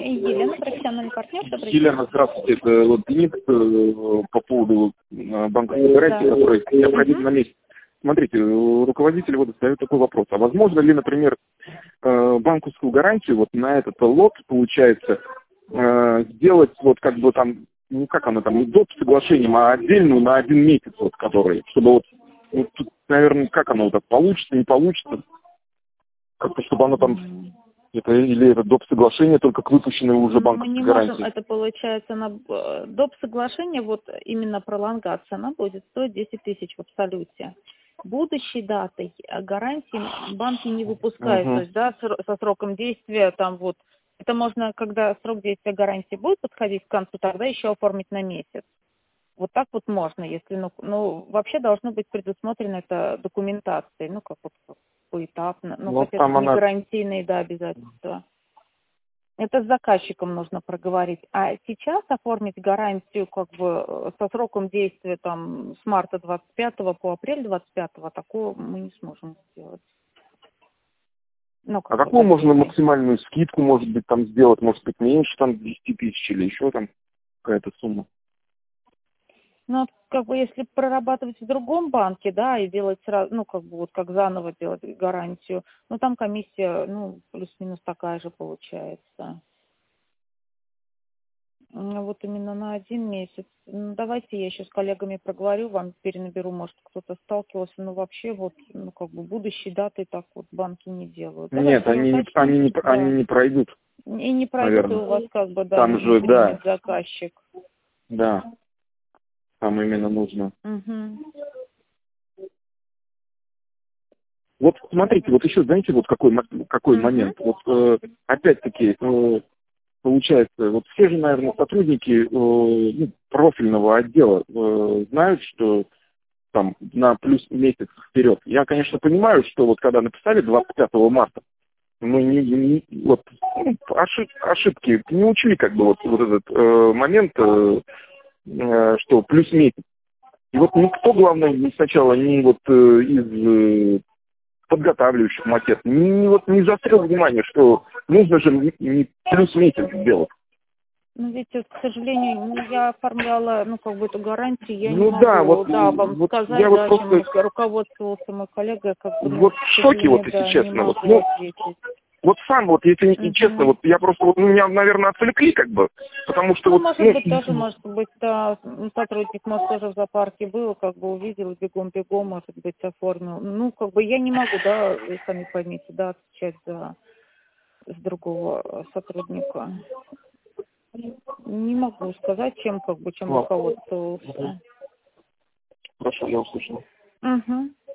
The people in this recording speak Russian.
Елена, профессиональный партнер. Елена, здравствуйте. Это вот Денис по поводу банковской гарантии, которая необходима на месяц. Смотрите, руководитель вот задает такой вопрос. А возможно ли, например, банковскую гарантию вот на этот лот, получается, сделать вот как бы там, ну как оно там, не доп. Соглашением, а отдельную на 1 месяц, вот, который, чтобы вот, ну, тут, наверное, как оно вот получится, не получится, как-то, чтобы оно там... Это, или это доп. Соглашение, только к выпущенной уже банковской гарантии? Мы не можем, это получается, на доп. Соглашение, вот именно пролонгация, она будет стоить 10 тысяч в абсолюте. Будущей датой гарантии банки не выпускают, то есть, да, со сроком действия, там вот, это можно, когда срок действия гарантии будет подходить к концу, тогда еще оформить на месяц. Вот так вот можно, если, ну вообще должно быть предусмотрено это документацией, ну, как вот поэтапно, ну, хотя это не гарантийные, да, обязательства. Это с заказчиком нужно проговорить. А сейчас оформить гарантию как бы со сроком действия там с марта 25 по апрель 25, такого мы не сможем сделать. Ну, а какую можно максимальную скидку, может быть, там сделать? Может быть, меньше там 10 тысяч или еще там какая-то сумма? Ну, как бы, если прорабатывать в другом банке, да, и делать сразу, ну, как бы, вот как заново делать гарантию, ну, там комиссия, ну, плюс-минус такая же получается. Вот именно на 1 месяц. Ну, давайте я еще с коллегами проговорю, вам перенаберу, может, кто-то сталкивался, но вообще вот, ну, как бы, будущие даты так вот банки не делают. Нет, они не пройдут. И не пройдут, и у вас, как бы, да, там же, да, заказчик. Да. Там именно нужно. Вот смотрите, вот еще, знаете, вот какой момент. Вот опять-таки, получается, вот все же, наверное, сотрудники профильного отдела знают, что там на плюс месяц вперед. Я, конечно, понимаю, что вот когда написали 25 марта, мы ошибки не учли как бы вот этот момент, что плюс месяц. И вот никто, главное, сначала не вот из подготавливающих макет, не заострил внимание, что нужно же не плюс месяц сделать. Ну, видите, к сожалению, не я оформляла, ну, как бы, эту гарантию, я не Ну, могу, да, вам вот сказать, я да, вот чем просто... руководствовался мой коллега, как бы, Вот в шоке, вот, если честно. Вот, вот сам, вот, если не честно, вот я просто, вот, меня, наверное, отвлекли, как бы, потому что ну, вот... может быть, тоже, может быть, да, сотрудник, может, тоже в зоопарке был, как бы, увидел, бегом-бегом, может быть, оформил. Ну, как бы, я не могу, да, вы сами поймите, да, отвечать с другого сотрудника. Не могу сказать, чем руководствовался. Хорошо, я услышал.